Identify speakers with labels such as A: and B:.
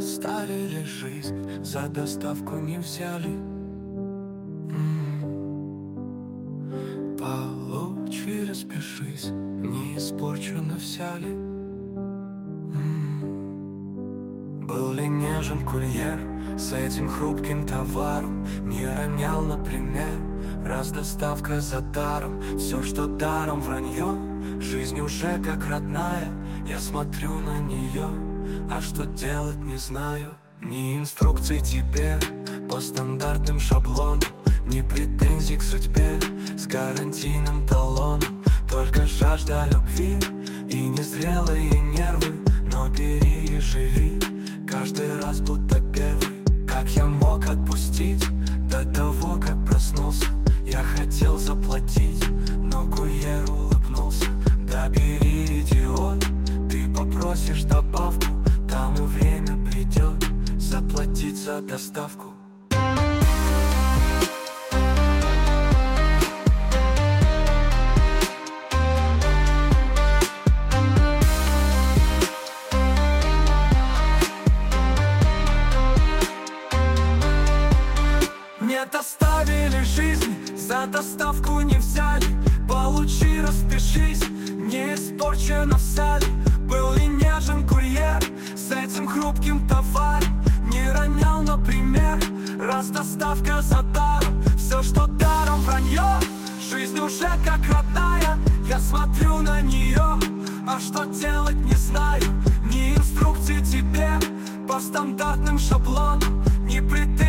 A: оставили жизнь, за доставку не взяли. Получи, распишись, не испорчена вся ли. Был ли нежен курьер с этим хрупким товаром, не ронял, например, раз доставка за даром. Все, что даром, вранье, жизнь уже как родная. Я смотрю на нее, а что делать не знаю. Ни инструкций тебе по стандартным шаблонам, ни претензий к судьбе с гарантийным талоном. Только жажда любви и незрелые нервы. Но бери и живи каждый раз будто первый. Как я мог отпустить до того, как проснулся? Я хотел заплатить, но курьер улыбнулся. Да бери, идиот, ты попросишь добавку, там и время придет заплатить за доставку. Не доставили жизнь, за доставку не взяли. Получи, распишись, не испорчена вся ли. Был ли нежен курьер с этим хрупким товаром, не ронял, например, раз доставка за даром. Все, что даром, вранье, жизнь уже как родная. Я смотрю на нее, а что делать не знаю. Ни инструкций тебе по стандартным шаблонам, ни претензий